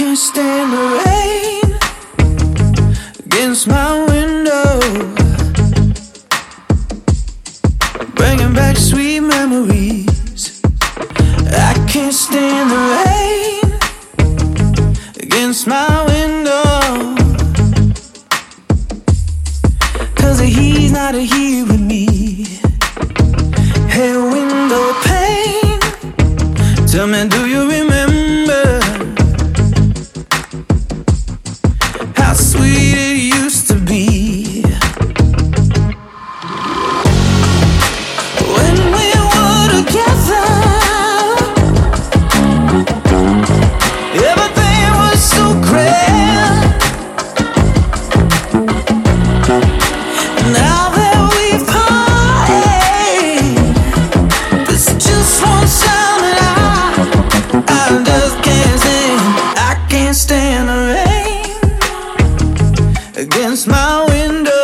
can't stand the rain against my window, bringing back sweet memories. I can't stand the rain against my window, 'cause he's not here with me. Hey, window pane, tell me, do you remember how sweet it used to be when we were together? Everything was so grand. Now that we've parted, there's just one sound that I just can't stand. I can't stand the rain against my window.